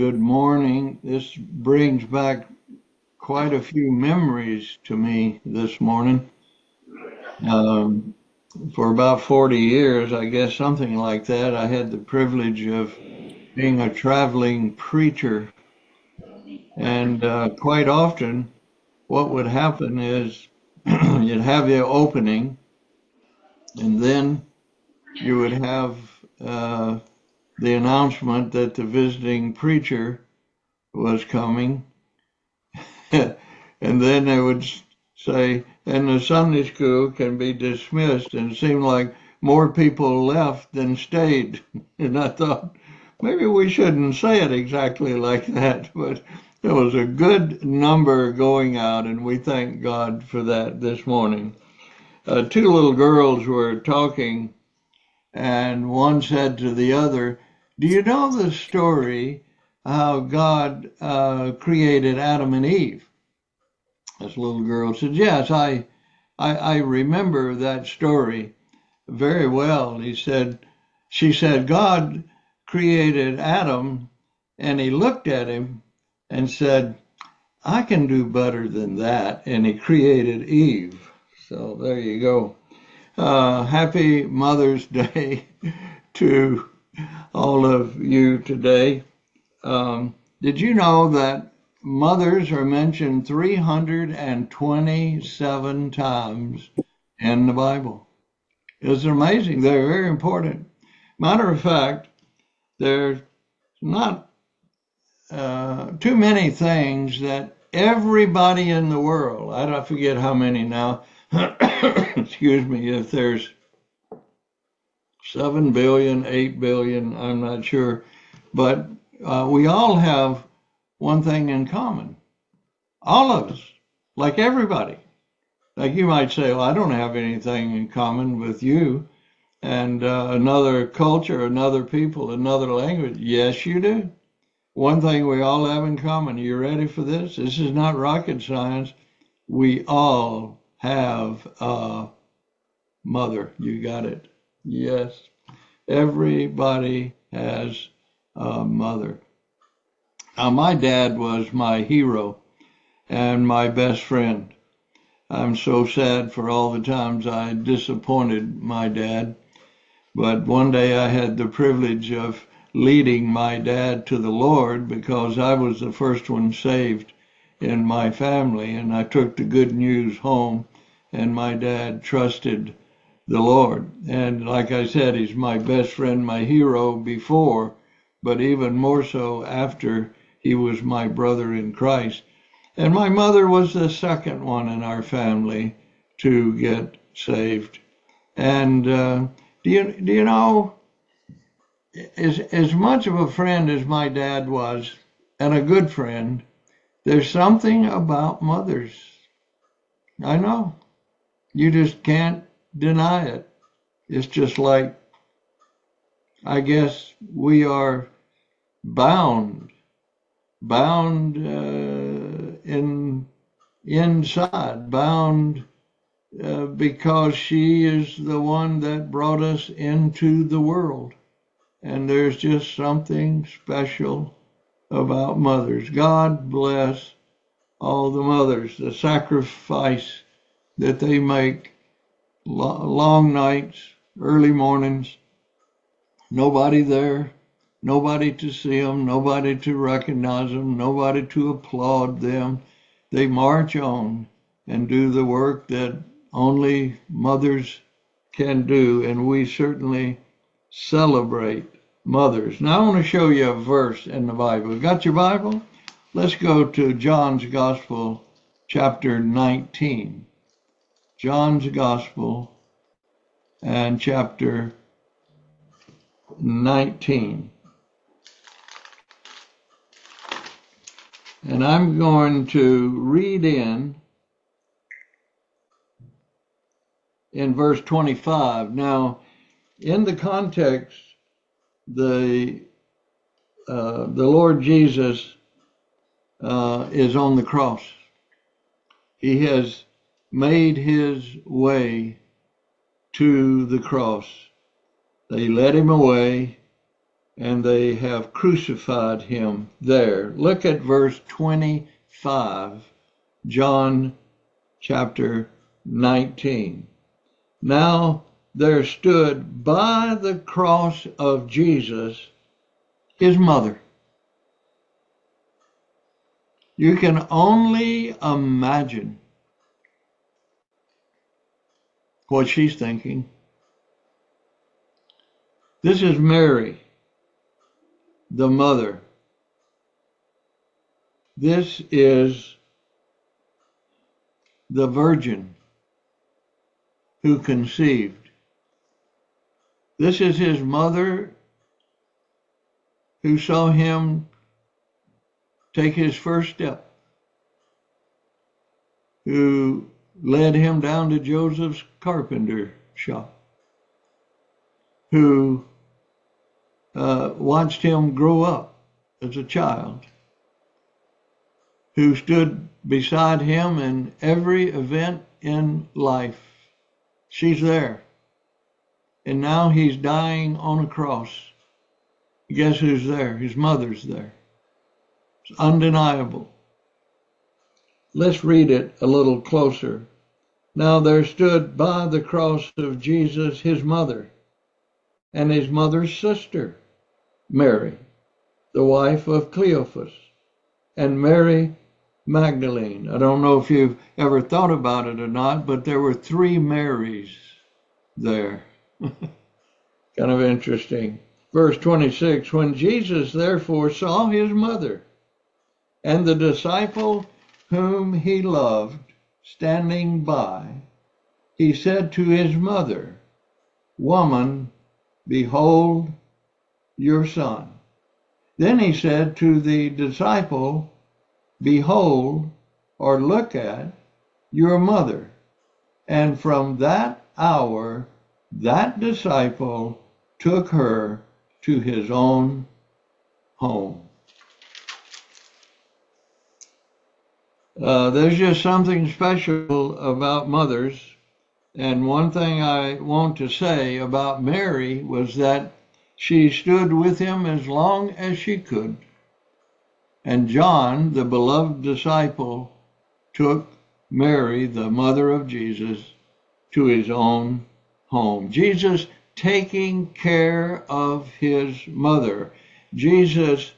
good morning. This brings back quite a few memories to me this morning. Um, for about 40 years, I guess something like that, I had the privilege of being a traveling preacher. And quite often, what would happen is you'd have the opening, and then you would have uh, the announcement that the visiting preacher was coming. And then they would say, and the Sunday school can be dismissed. And it seemed like more people left than stayed. And I thought, maybe we shouldn't say it exactly like that, but there was a good number going out, and we thank God for that this morning. Two little girls were talking, and one said to the other, "Do you know the story how God created Adam and Eve?" This little girl said, "Yes, I remember that story very well." She said, "God created Adam and he looked at him and said, I can do better than that." And he created Eve. So there you go. Happy Mother's Day to all of you today. Did you know that mothers are mentioned 327 times in the Bible? It's amazing. They're very important. Matter of fact, there's not too many things that everybody in the world, I don't forget how many now, excuse me, if there's 7 billion, 8 billion, I'm not sure, but we all have one thing in common. All of us, like everybody. Like you might say, well, I don't have anything in common with you and another culture, another people, another language. Yes, you do. One thing we all have in common. Are you ready for this? This is not rocket science. We all have a mother. You got it. Yes. Everybody has a mother. Now, my dad was my hero and my best friend. I'm so sad for all the times I disappointed my dad. But one day I had the privilege of leading my dad to the Lord because I was the first one saved in my family. And I took the good news home, and my dad trusted the Lord. And like I said, he's my best friend, my hero before, but even more so after he was my brother in Christ. And my mother was the second one in our family to get saved. And do you know, as much of a friend as my dad was, and a good friend, there's something about mothers. I know. You just can't deny it. It's just like, I guess we are bound in inside, bound because she is the one that brought us into the world. And there's just something special about mothers. God bless all the mothers, the sacrifice that they make, long nights, early mornings, nobody there, nobody to see them, nobody to recognize them, nobody to applaud them. They march on and do the work that only mothers can do, and we certainly celebrate mothers. Now I want to show you a verse in the Bible. Got your Bible? Let's go to John's Gospel, chapter 19. John's Gospel and chapter 19. And I'm going to read in verse 25. Now, in the context, the Lord Jesus is on the cross. He has made his way to the cross. They led him away. and they have crucified him there. Look at verse 25, John chapter 19. Now there stood by the cross of Jesus his mother. You can only imagine what she's thinking. This is Mary, the mother. This is the virgin who conceived. This is his mother who saw him take his first step, who led him down to Joseph's carpenter shop, who watched him grow up as a child, who stood beside him in every event in life. She's there. And now he's dying on a cross. Guess who's there? His mother's there. It's undeniable. Let's read it a little closer. Now there stood by the cross of Jesus his mother and his mother's sister, Mary, the wife of Cleophas, and Mary Magdalene. I don't know if you've ever thought about it or not, but there were 3 Marys there. Kind of interesting. Verse 26, when Jesus therefore saw his mother and the disciple whom he loved standing by, he said to his mother, Woman, behold your son. Then he said to the disciple, Behold, or look at, your mother. And from that hour, that disciple took her to his own home. There's just something special about mothers. And one thing I want to say about Mary was that she stood with him as long as she could. And John, the beloved disciple, took Mary, the mother of Jesus, to his own home. Jesus taking care of his mother. Jesus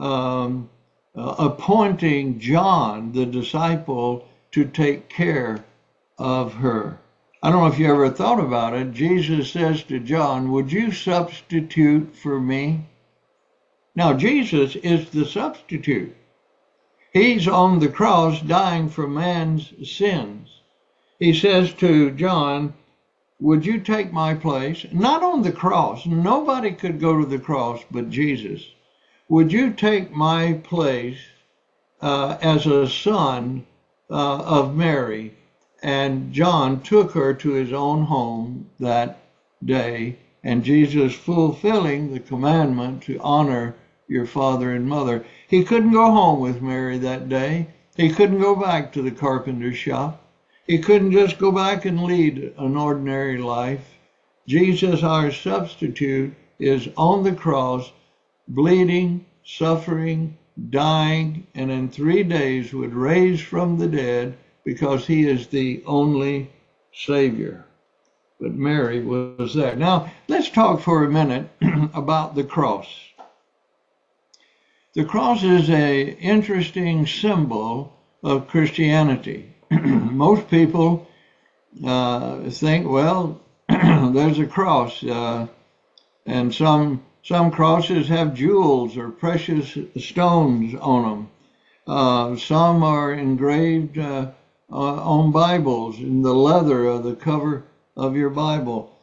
appointing John, the disciple, to take care of her. I don't know if you ever thought about it. Jesus says to John, would you substitute for me? Now, Jesus is the substitute. He's on the cross dying for man's sins. He says to John, would you take my place? Not on the cross. Nobody could go to the cross but Jesus. Would you take my place as a son of Mary? And John took her to his own home that day, and Jesus fulfilling the commandment to honor your father and mother. He couldn't go home with Mary that day. He couldn't go back to the carpenter's shop. He couldn't just go back and lead an ordinary life. Jesus, our substitute, is on the cross, bleeding, suffering, dying, and in 3 days would raise from the dead because he is the only Savior. But Mary was there. Now, let's talk for a minute about the cross. The cross is an interesting symbol of Christianity. Most people think, well, there's a cross, and some crosses have jewels or precious stones on them. Some are engraved on Bibles in the leather of the cover of your Bible.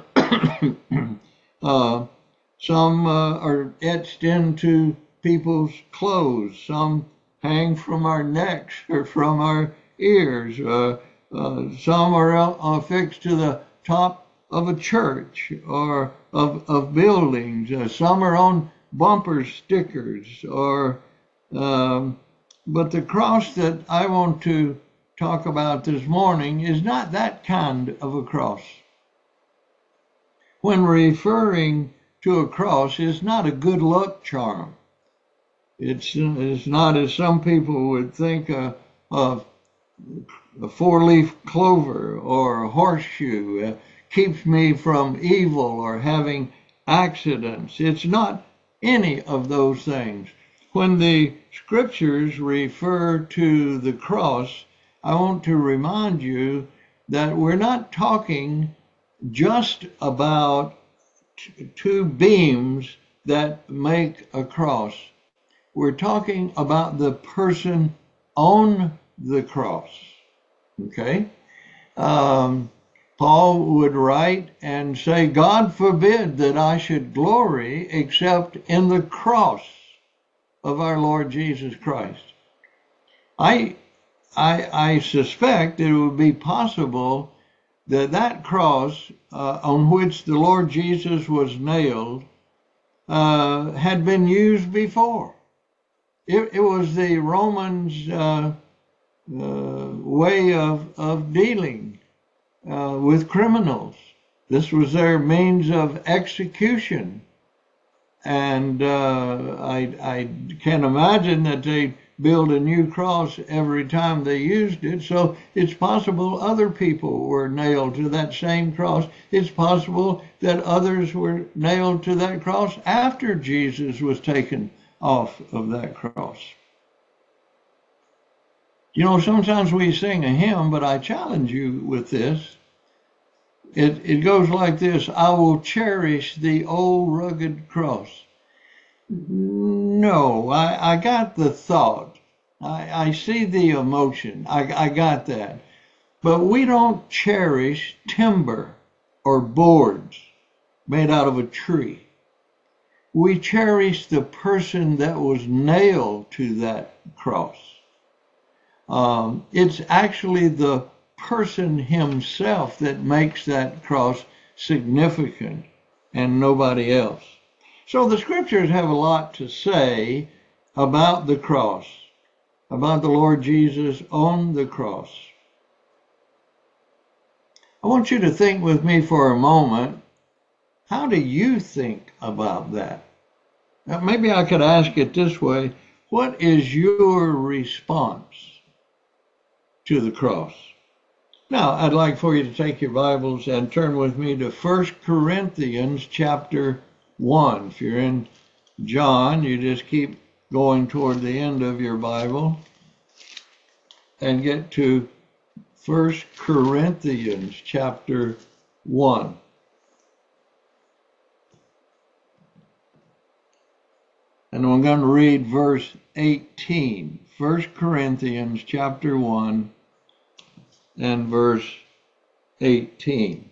Some are etched into people's clothes. Some hang from our necks or from our ears. Some are affixed to the top of a church or of buildings. Some are on bumper stickers. But the cross that I want to talk about this morning is not that kind of a cross. When referring to a cross is not a good luck charm. It's not, as some people would think, of a four-leaf clover or a horseshoe keeps me from evil or having accidents. It's not any of those things. When the scriptures refer to the cross, I want to remind you that we're not talking just about two beams that make a cross. We're talking about the person on the cross. Okay? Paul would write and say, God forbid that I should glory except in the cross of our Lord Jesus Christ. I suspect it would be possible that that cross on which the Lord Jesus was nailed had been used before. It was the Romans' way of dealing with criminals. This was their means of execution. And I can imagine that they build a new cross every time they used it. So it's possible other people were nailed to that same cross. It's possible that others were nailed to that cross after Jesus was taken off of that cross. You know, sometimes we sing a hymn, but I challenge you with this. It goes like this: I will cherish the old rugged cross. No, I got the thought. I see the emotion. I got that. But we don't cherish timber or boards made out of a tree. We cherish the person that was nailed to that cross. It's actually the person himself that makes that cross significant and nobody else. So the scriptures have a lot to say about the cross, about the Lord Jesus on the cross. I want you to think with me for a moment, how do you think about that? Now, maybe I could ask it this way: what is your response to the cross? Now, I'd like for you to take your Bibles and turn with me to 1 Corinthians chapter 1. If you're in John, you just keep going toward the end of your Bible and get to 1 Corinthians chapter 1. And I'm going to read verse 18. 1 Corinthians chapter 1 and verse 18.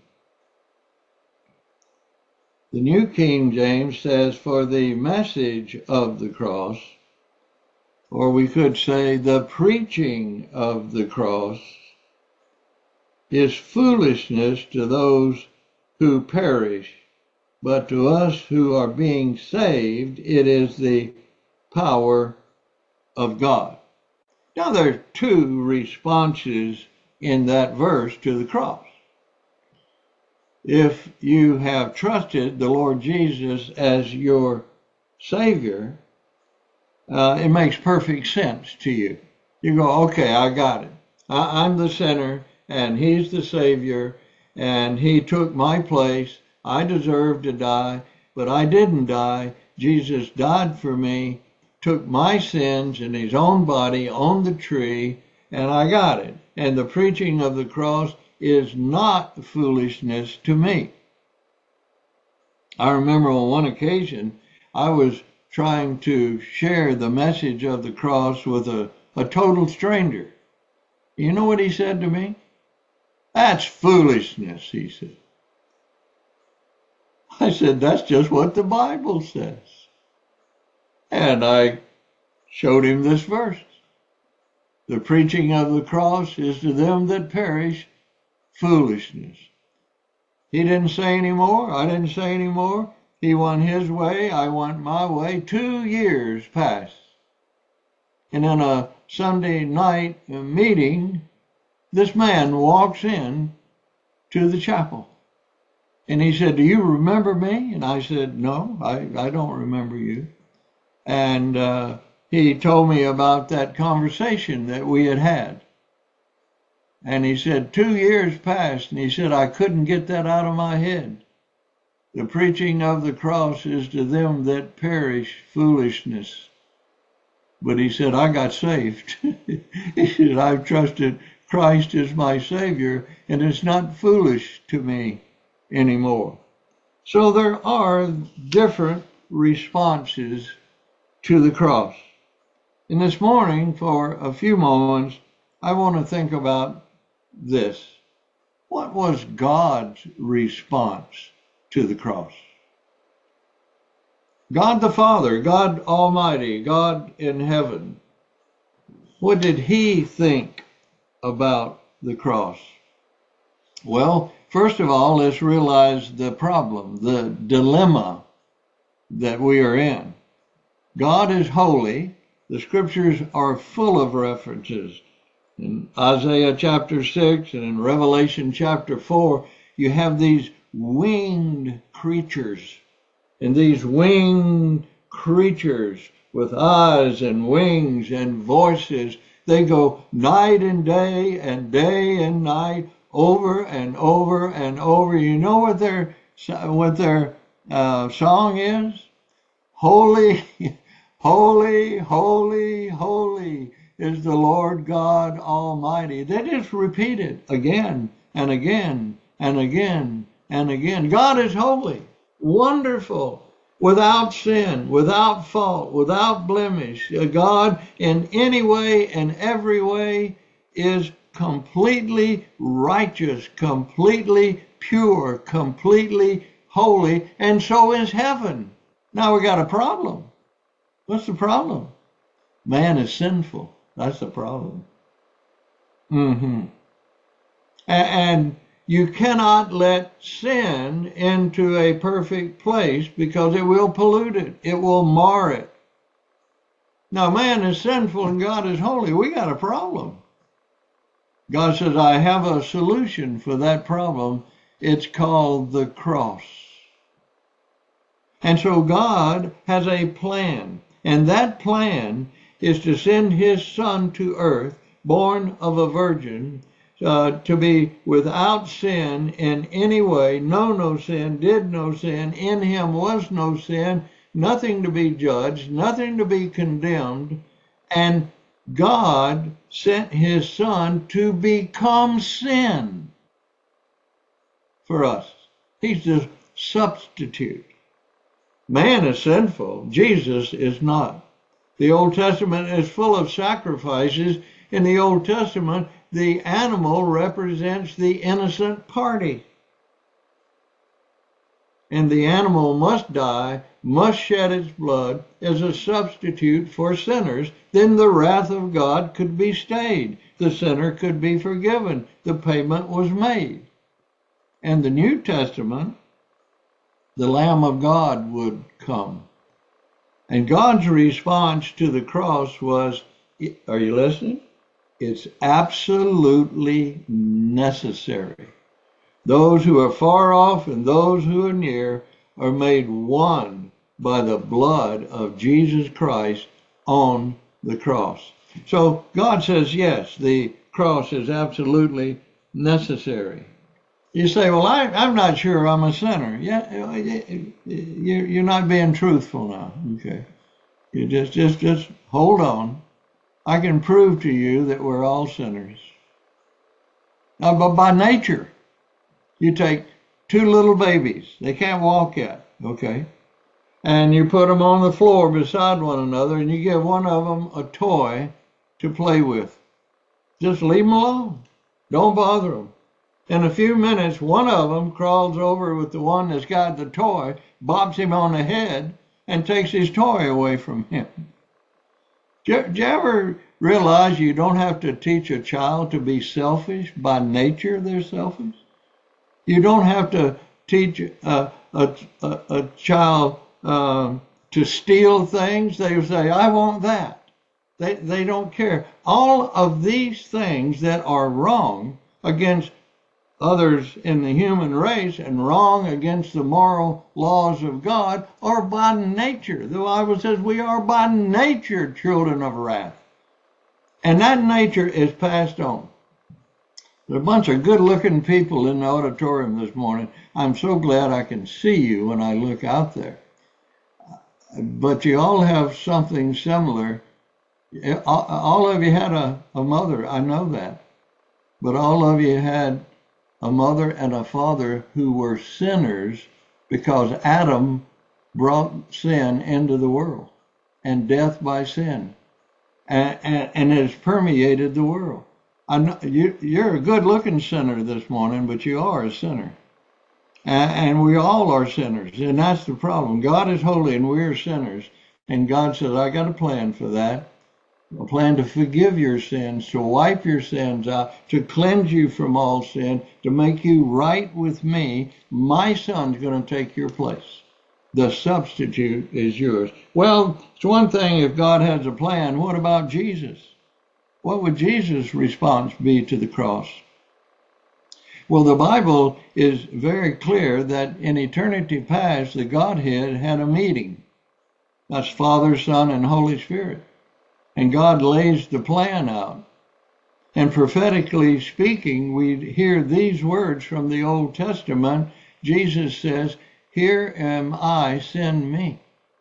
The New King James says, for the message of the cross, or we could say the preaching of the cross, is foolishness to those who perish, but to us who are being saved, it is the power of God. Now there are two responses in that verse to the cross. If you have trusted the Lord Jesus as your Savior, it makes perfect sense to you. You go, okay, I got it. I'm the sinner, and He's the Savior, and He took my place. I deserved to die, but I didn't die. Jesus died for me, took my sins in His own body on the tree, and I got it. And the preaching of the cross is not foolishness to me. I remember on one occasion, I was trying to share the message of the cross with a total stranger. You know what he said to me? That's foolishness, he said. I said, that's just what the Bible says. And I showed him this verse. The preaching of the cross is to them that perish foolishness. He didn't say any more. I didn't say any more. He went his way. I went my way. 2 years passed. And in a Sunday night meeting, this man walks in to the chapel. And he said, "Do you remember me?" And I said, "No, I don't remember you." And he told me about that conversation that we had had. And he said, 2 years passed, and he said, I couldn't get that out of my head. The preaching of the cross is to them that perish foolishness. But he said, I got saved. He said, I've trusted Christ as my Savior, and it's not foolish to me anymore. So there are different responses to the cross. And this morning, for a few moments, I want to think about this. What was God's response to the cross? God the Father, God Almighty, God in heaven, what did he think about the cross? Well, first of all, let's realize the problem, the dilemma that we are in. God is holy. The scriptures are full of references. In Isaiah chapter 6 and in Revelation chapter 4, you have these winged creatures. And these winged creatures with eyes and wings and voices, they go night and day and night, over and over and over. You know what their song is? Holy, holy, holy, holy is the Lord God Almighty. They just repeat it again and again and again and again. God is holy, wonderful, without sin, without fault, without blemish. God in any way and every way is completely righteous, completely pure, completely holy, and so is heaven. Now we got a problem. What's the problem? Man is sinful. That's the problem. And you cannot let sin into a perfect place because it will pollute it. It will mar it. Now man is sinful and God is holy. We got a problem. God says, I have a solution for that problem. It's called the cross. And so God has a plan. And that plan is to send his son to earth, born of a virgin, to be without sin in any way, know no sin, did no sin, in him was no sin, nothing to be judged, nothing to be condemned. And God sent his son to become sin for us. He's the substitute. Man is sinful. Jesus is not. The Old Testament is full of sacrifices. In the Old Testament, the animal represents the innocent party. And the animal must die, must shed its blood as a substitute for sinners. Then the wrath of God could be stayed. The sinner could be forgiven. The payment was made. And the New Testament, the Lamb of God would come. And God's response to the cross was, are you listening? It's absolutely necessary. Those who are far off and those who are near are made one by the blood of Jesus Christ on the cross. So God says, yes, the cross is absolutely necessary. You say, well, I'm not sure I'm a sinner. Yeah, you're not being truthful now. Okay. You just hold on. I can prove to you that we're all sinners. Now, but by nature, you take two little babies. They can't walk yet. Okay. And you put them on the floor beside one another and you give one of them a toy to play with. Just leave them alone. Don't bother them. In a few minutes, one of them crawls over with the one that's got the toy, bops him on the head, and takes his toy away from him. Do you ever realize you don't have to teach a child to be selfish? By nature, they're selfish. You don't have to teach a child to steal things. They say, I want that. They don't care. All of these things that are wrong against others in the human race and wrong against the moral laws of God are by nature. The Bible says we are by nature children of wrath. And that nature is passed on. There's a bunch of good-looking people in the auditorium this morning. I'm so glad I can see you when I look out there. But you all have something similar. All of you had a mother, I know that. But all of you had a mother and a father who were sinners because Adam brought sin into the world and death by sin. And it has permeated the world. I know you're a good-looking sinner this morning, but you are a sinner. And we all are sinners, and that's the problem. God is holy and we're sinners. And God says, I got a plan for that. A plan to forgive your sins, to wipe your sins out, to cleanse you from all sin, to make you right with me. My son's going to take your place. The substitute is yours. Well, it's one thing if God has a plan. What about Jesus? What would Jesus' response be to the cross? Well, the Bible is very clear that in eternity past, the Godhead had a meeting. That's Father, Son, and Holy Spirit. And God lays the plan out. And prophetically speaking, we hear these words from the Old Testament. Jesus says, "Here am I, send me."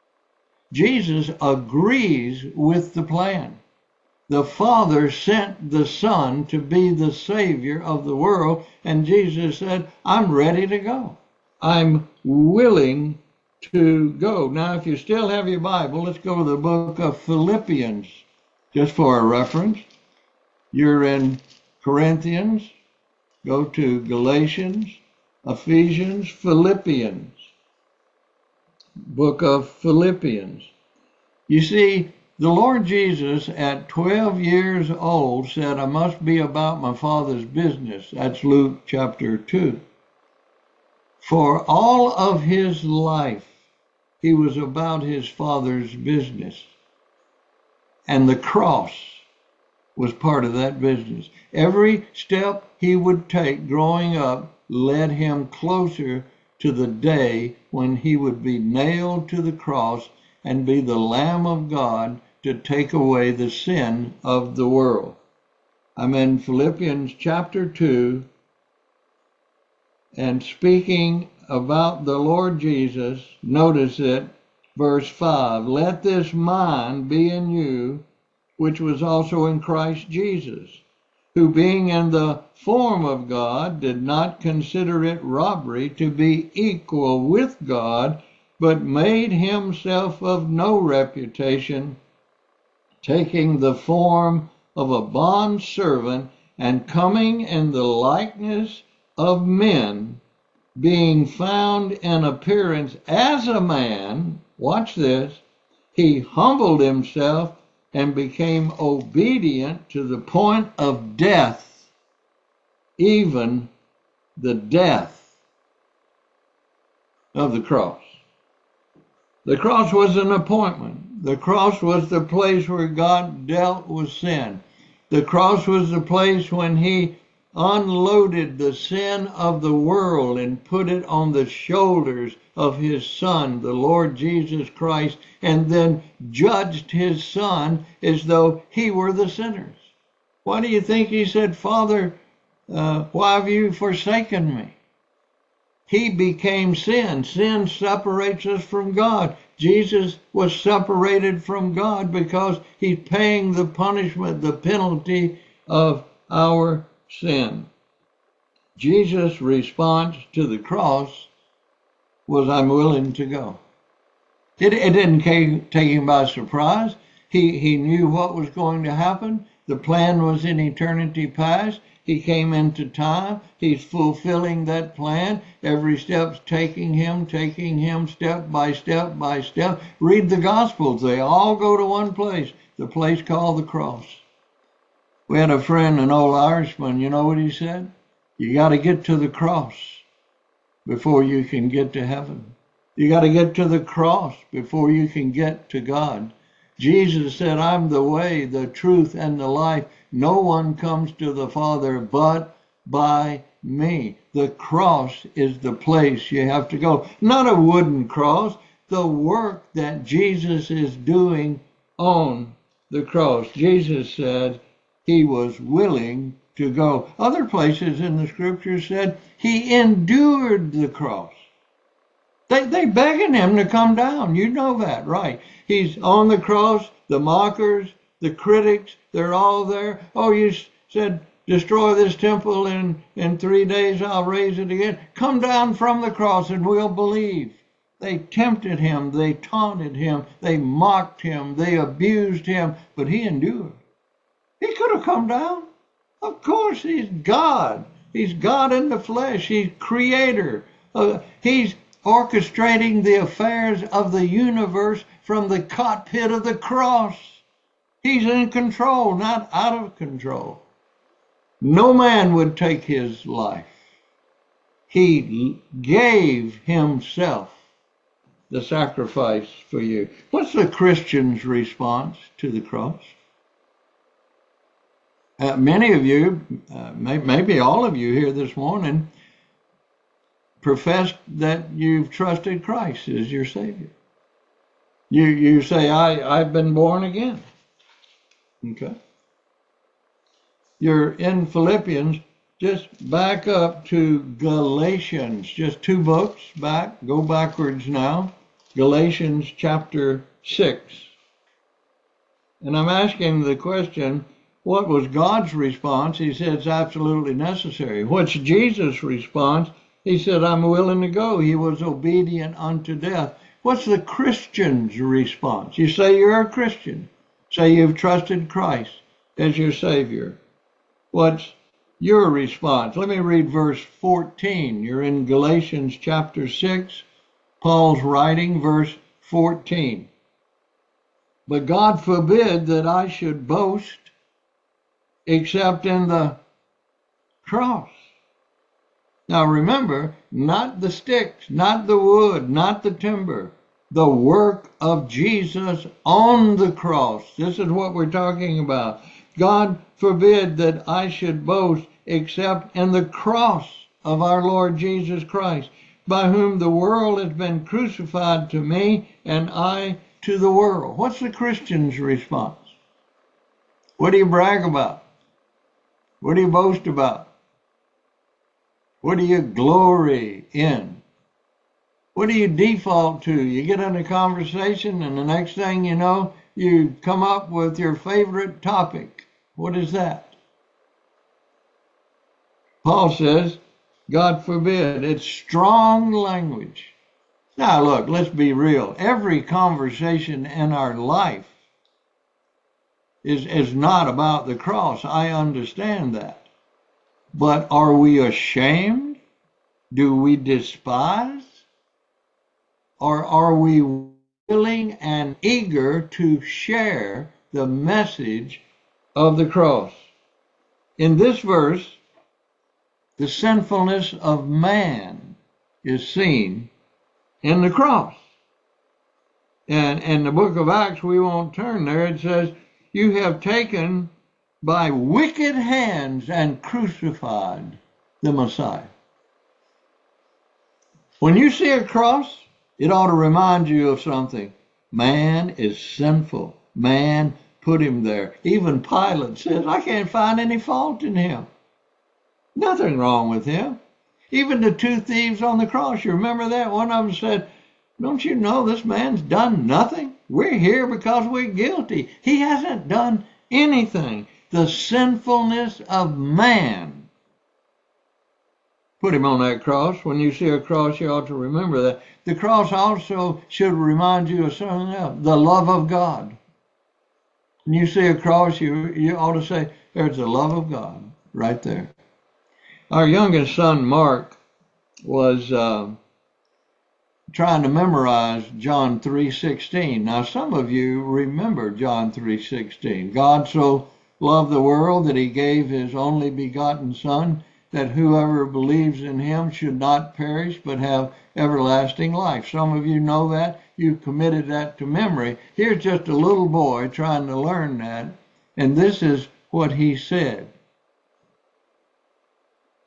Jesus agrees with the plan. The Father sent the Son to be the Savior of the world, and Jesus said, I'm ready to go. I'm willing to go. Now, if you still have your Bible, let's go to the book of Philippians, just for a reference. You're in Corinthians, go to Galatians, Ephesians, Philippians, book of Philippians. You see, the Lord Jesus at 12 years old said, I must be about my Father's business. That's Luke chapter 2. For all of his life, he was about his Father's business. And the cross was part of that business. Every step he would take growing up led him closer to the day when he would be nailed to the cross and be the Lamb of God to take away the sin of the world. I'm in Philippians chapter 2, and speaking about the Lord Jesus, notice it, verse 5, let this mind be in you, which was also in Christ Jesus, who being in the form of God did not consider it robbery to be equal with God, but made himself of no reputation, taking the form of a bondservant and coming in the likeness of men, being found in appearance as a man, watch this, he humbled himself and became obedient to the point of death, even the death of the cross. The cross was an appointment. The cross was the place where God dealt with sin. The cross was the place when he unloaded the sin of the world and put it on the shoulders of his Son, the Lord Jesus Christ, and then judged his Son as though he were the sinners. Why do you think he said, Father, why have you forsaken me? He became sin. Sin separates us from God. Jesus was separated from God because he's paying the punishment, the penalty of our sin. Jesus' response to the cross was, I'm willing to go. It didn't take him by surprise. He knew what was going to happen. The plan was in eternity past. He came into time. He's fulfilling that plan. Every step's taking him step by step by step. Read the Gospels. They all go to one place, the place called the cross. We had a friend, an old Irishman. You know what he said? You got to get to the cross before you can get to heaven. You got to get to the cross before you can get to God. Jesus said, I'm the way, the truth, and the life. No one comes to the Father but by me. The cross is the place you have to go. Not a wooden cross, the work that Jesus is doing on the cross. Jesus said he was willing to go. Other places in the scripture said he endured the cross. They begging him to come down. You know that, right? He's on the cross. The mockers, the critics, they're all there. Oh, you said, destroy this temple and in 3 days I'll raise it again. Come down from the cross and we'll believe. They tempted him. They taunted him. They mocked him. They abused him. But he endured. He could have come down. Of course, he's God. He's God in the flesh. He's creator. He's orchestrating the affairs of the universe from the cockpit of the cross. He's in control, not out of control. No man would take his life. He gave himself the sacrifice for you. What's the Christian's response to the cross? Many of you, maybe all of you here this morning, profess that you've trusted Christ as your Savior. You say, I've been born again. Okay. You're in Philippians. Just back up to Galatians. Just 2 books back. Go backwards now. Galatians chapter 6. And I'm asking the question, what was God's response? He said it's absolutely necessary. What's Jesus' response? He said, I'm willing to go. He was obedient unto death. What's the Christian's response? You say you're a Christian. Say you've trusted Christ as your Savior. What's your response? Let me read verse 14. You're in Galatians chapter 6. Paul's writing, verse 14. But God forbid that I should boast except in the cross. Now remember, not the sticks, not the wood, not the timber, the work of Jesus on the cross. This is what we're talking about. God forbid that I should boast except in the cross of our Lord Jesus Christ, by whom the world has been crucified to me and I to the world. What's the Christian's response? What do you brag about? What do you boast about? What do you glory in? What do you default to? You get in a conversation and the next thing you know, you come up with your favorite topic. What is that? Paul says, God forbid. It's strong language. Now look, let's be real. Every conversation in our life is not about the cross. I understand that. But are we ashamed? Do we despise? Or are we willing and eager to share the message of the cross? In this verse, the sinfulness of man is seen in the cross. And in the book of Acts, we won't turn there. It says, you have taken by wicked hands and crucified the Messiah. When you see a cross, it ought to remind you of something. Man is sinful. Man put him there. Even Pilate says, I can't find any fault in him. Nothing wrong with him. Even the 2 thieves on the cross, you remember that? One of them said, don't you know this man's done nothing? We're here because we're guilty. He hasn't done anything. The sinfulness of man put him on that cross. When you see a cross, you ought to remember that. The cross also should remind you of something else, the love of God. When you see a cross, you ought to say, there's the love of God right there. Our youngest son, Mark, was trying to memorize John 3:16. Now, some of you remember John 3:16. God so loved the world that he gave his only begotten Son, that whoever believes in him should not perish but have everlasting life. Some of you know that. You've committed that to memory. Here's just a little boy trying to learn that, and this is what he said.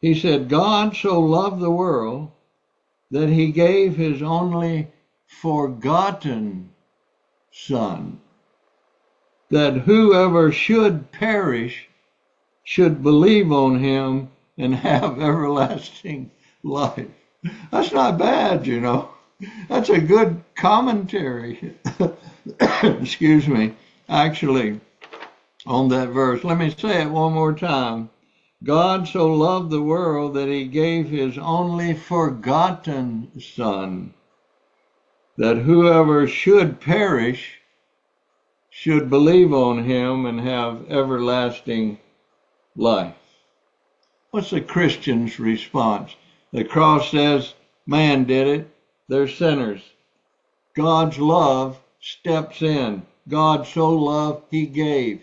He said, God so loved the world that he gave his only forgotten Son, that whoever should perish should believe on him and have everlasting life. That's not bad, you know. That's a good commentary, excuse me, actually, on that verse. Let me say it one more time. God so loved the world that he gave his only forgotten Son, that whoever should perish should believe on him and have everlasting life. What's the Christian's response? The cross says, man did it. They're sinners. God's love steps in. God so loved, he gave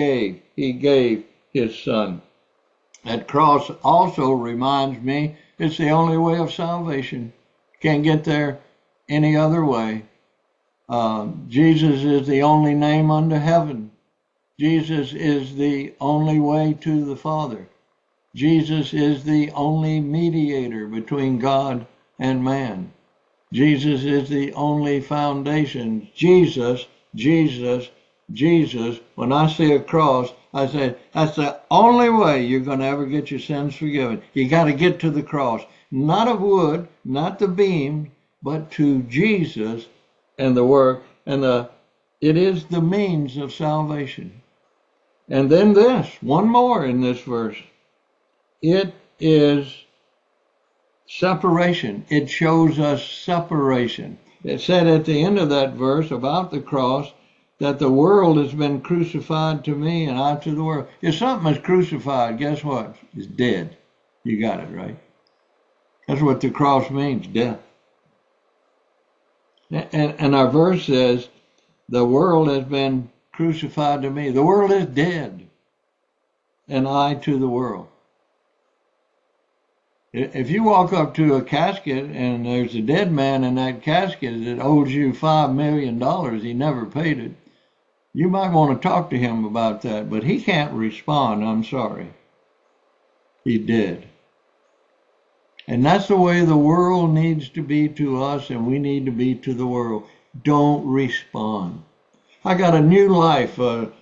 his Son. That cross also reminds me it's the only way of salvation. Can't get there any other way. Jesus is the only name under heaven. Jesus is the only way to the Father. Jesus is the only mediator between God and man. Jesus is the only foundation. Jesus, Jesus, Jesus. When I see a cross, I say, that's the only way you're going to ever get your sins forgiven. You got to get to the cross. Not of wood, not the beam, but to Jesus and the work. And it is the means of salvation. And then this, one more in this verse. It is separation. It shows us separation. It said at the end of that verse about the cross that the world has been crucified to me and I to the world. If something is crucified, guess what? It's dead. You got it right. That's what the cross means, death. And our verse says, the world has been crucified to me. The world is dead, and I to the world. If you walk up to a casket and there's a dead man in that casket that owes you $5 million, he never paid it, you might want to talk to him about that, but he can't respond, I'm sorry. He's dead. And that's the way the world needs to be to us, and we need to be to the world. Don't respond. I got a new life, a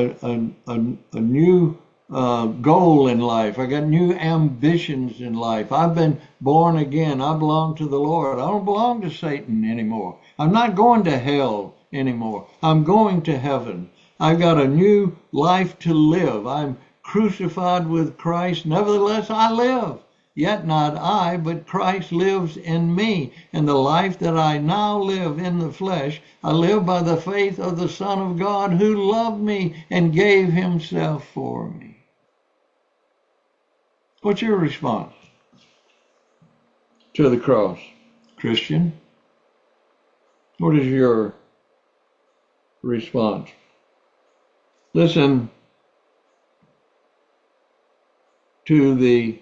new goal in life. I got new ambitions in life. I've been born again. I belong to the Lord. I don't belong to Satan anymore. I'm not going to hell anymore. I'm going to heaven. I've got a new life to live. I'm crucified with Christ. Nevertheless, I live. Yet not I, but Christ lives in me. And the life that I now live in the flesh, I live by the faith of the Son of God who loved me and gave himself for me. What's your response to the cross, Christian? What is your response? Listen to the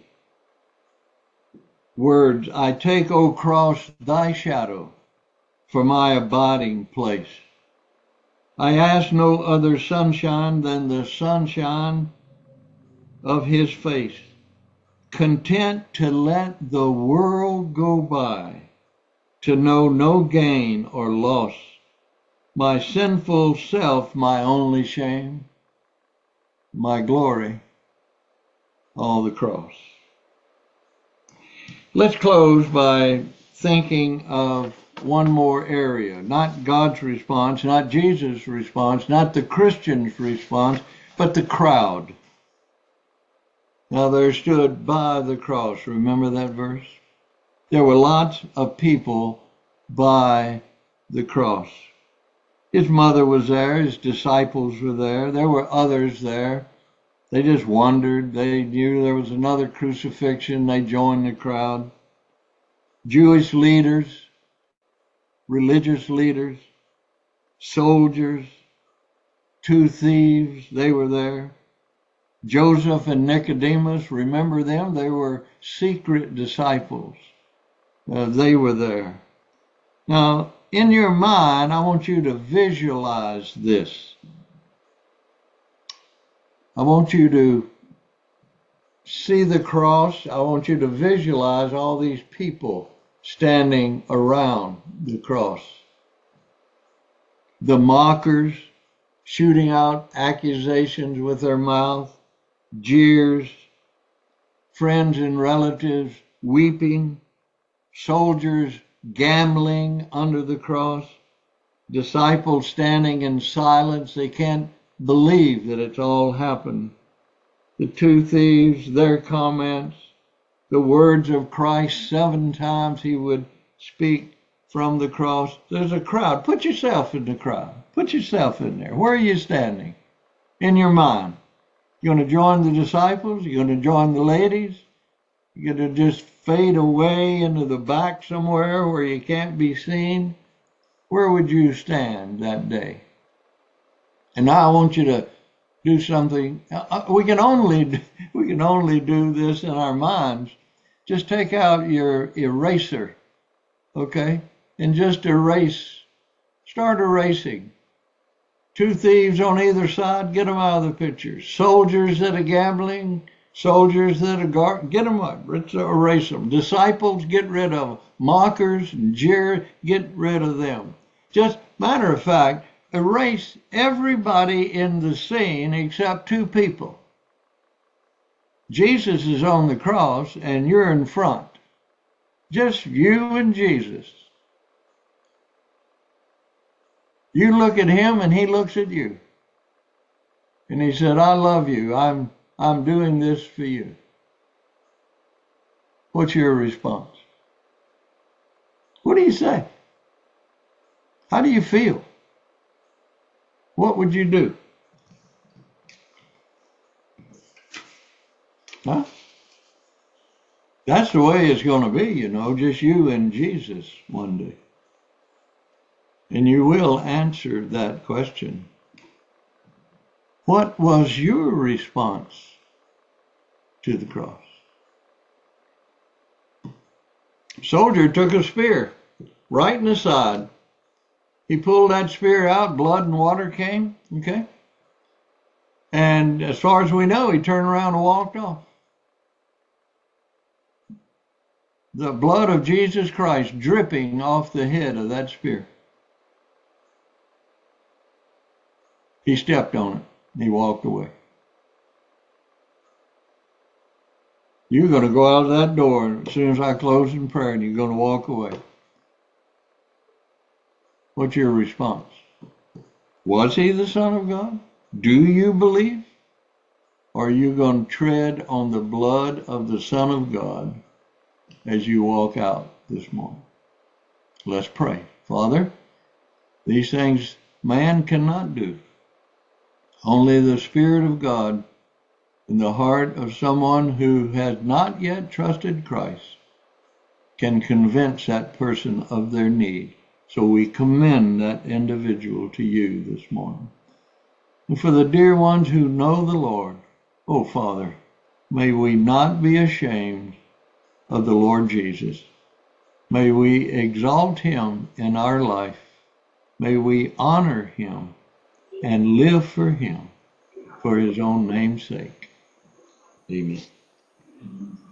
words, I take, O cross, thy shadow for my abiding place. I ask no other sunshine than the sunshine of his face, content to let the world go by, to know no gain or loss, my sinful self my only shame, my glory, all the cross. Let's close by thinking of one more area, not God's response, not Jesus' response, not the Christian's response, but the crowd. Now there stood by the cross, remember that verse? There were lots of people by the cross. His mother was there, his disciples were there were others there. They just wondered. They knew there was another crucifixion. They joined the crowd. Jewish leaders, religious leaders, soldiers, two thieves, they were there. Joseph and Nicodemus, remember them? They were secret disciples. They were there. Now, in your mind, I want you to visualize this. I want you to see the cross, I want you to visualize all these people standing around the cross. The mockers shooting out accusations with their mouth, jeers, friends and relatives weeping, soldiers gambling under the cross, disciples standing in silence. They can't believe that it's all happened. The two thieves, their comments, the words of Christ, 7 times he would speak from the cross. There's a crowd. Put yourself in the crowd. Put yourself in there. Where are you standing? In your mind. You're going to join the disciples? You're going to join the ladies? You're going to just fade away into the back somewhere where you can't be seen? Where would you stand that day? And now I want you to do something. We can only do this in our minds. Just take out your eraser, okay, and just erase. Start erasing. 2 thieves on either side, get them out of the picture. Soldiers that are gambling, soldiers that are get them up. Let's erase them. Disciples, get rid of them. Mockers and jeer, get rid of them. Just matter of fact, erase everybody in the scene except 2 people. Jesus is on the cross and you're in front. Just you and Jesus. You look at him and he looks at you. And he said, I love you. I'm doing this for you. What's your response? What do you say? How do you feel? What would you do? Huh? That's the way it's going to be, just you and Jesus one day. And you will answer that question. What was your response to the cross? Soldier took a spear right in the side. He pulled that spear out, blood and water came, okay? And as far as we know, he turned around and walked off. The blood of Jesus Christ dripping off the head of that spear. He stepped on it. And he walked away. You're going to go out of that door as soon as I close in prayer, and you're going to walk away. What's your response? Was he the Son of God? Do you believe? Or are you going to tread on the blood of the Son of God as you walk out this morning? Let's pray. Father, these things man cannot do. Only the Spirit of God in the heart of someone who has not yet trusted Christ can convince that person of their need. So we commend that individual to you this morning. And for the dear ones who know the Lord, oh Father, may we not be ashamed of the Lord Jesus. May we exalt him in our life. May we honor him and live for him for his own name's sake. Amen.